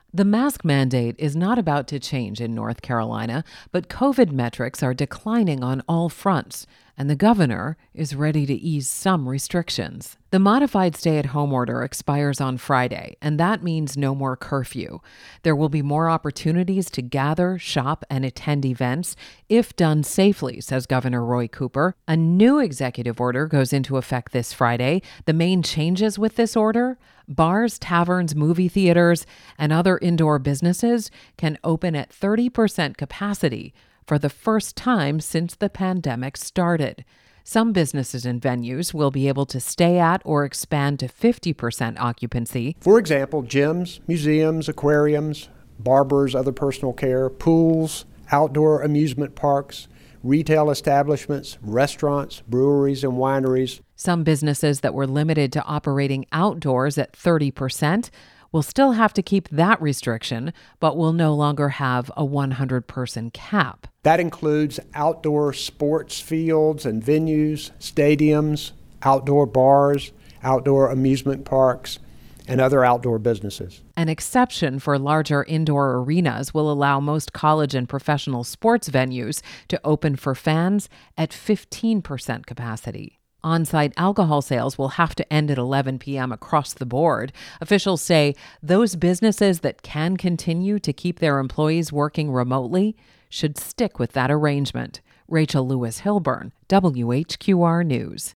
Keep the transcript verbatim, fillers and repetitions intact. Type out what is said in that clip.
The mask mandate is not about to change in North Carolina, but COVID metrics are declining on all fronts, and the governor is ready to ease some restrictions. The modified stay-at-home order expires on Friday, and that means no more curfew. There will be more opportunities to gather, shop, and attend events if done safely, says Governor Roy Cooper. A new executive order goes into effect this Friday. The main changes with this order: bars, taverns, movie theaters, and other indoor businesses can open at thirty percent capacity for the first time since the pandemic started. Some businesses and venues will be able to stay at or expand to fifty percent occupancy. For example, gyms, museums, aquariums, barbers, other personal care, pools, outdoor amusement parks, retail establishments, restaurants, breweries, and wineries. Some businesses that were limited to operating outdoors at thirty percent will still have to keep that restriction, but will no longer have a one hundred person cap. That includes outdoor sports fields and venues, stadiums, outdoor bars, outdoor amusement parks, and other outdoor businesses. An exception for larger indoor arenas will allow most college and professional sports venues to open for fans at fifteen percent capacity. On-site alcohol sales will have to end at eleven p.m. across the board. Officials say those businesses that can continue to keep their employees working remotely should stick with that arrangement. Rachel Lewis Hilburn, W H Q R News.